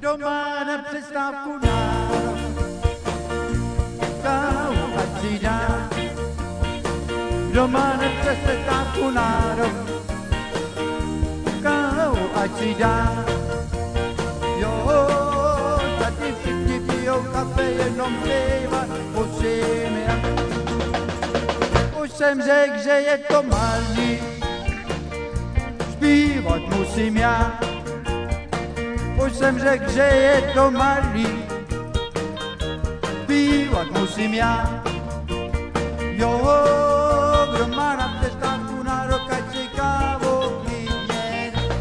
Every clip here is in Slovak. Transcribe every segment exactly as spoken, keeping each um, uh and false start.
Kdo má na přestávku nárok, kávu ať si dá. Kdo má na přestávku nárok, kávu ať si dá. Jo, tady všichni pijou kafe, jenom zpívat musím já. Už jsem řekl, že je to malý, zpívat musím já. Už jsem řekl, že je to malý, zpívat musím já. Jo, kdo má na přestávku nárok, ať si kávu klidně dá.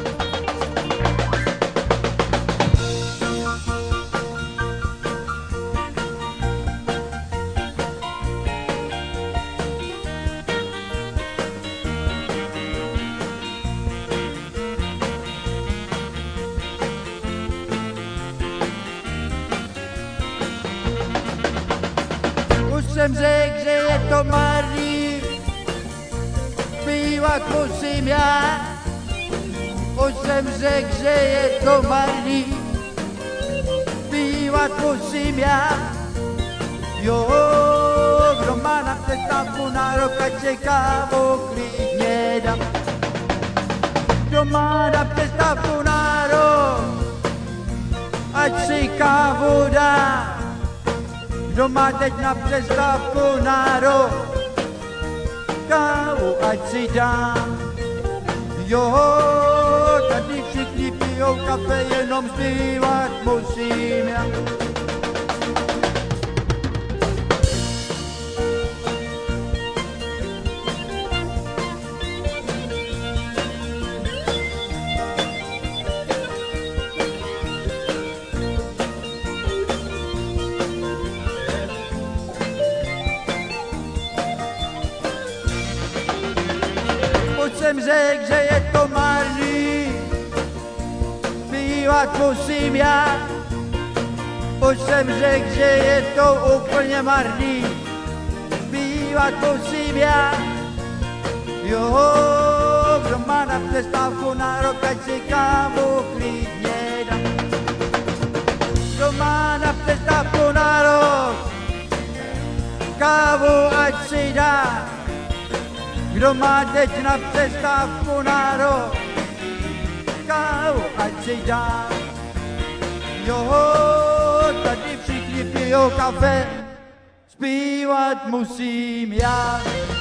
Už jsem řekl, že je to marný, zpívat musím já. Už jsem řekl, že je to marný, zpívat musím já. Jo, kdo má na přestávku nárok, ať si kávu klidně dá. Kdo má na přestávku nárok, ať si kávu dá. Kdo má teď na přestávku nárok, kávu ať si dá. Jo, tady všichni pijou kafe, jenom zpívat musím já. Už jsem řekl, že je to marný, zpívat musím já. Už jsem řekl, že je to úplně marný, zpívat musím já. Jo, kdo má na přestávku nárok, ať si kávu klidně dá. Kdo má na přestávku nárok, kávu ať si dá. Kdo má teď na přestávku nárok, kávu ať si dá. Jo, tady všichni pijou kafe, zpívat musím já.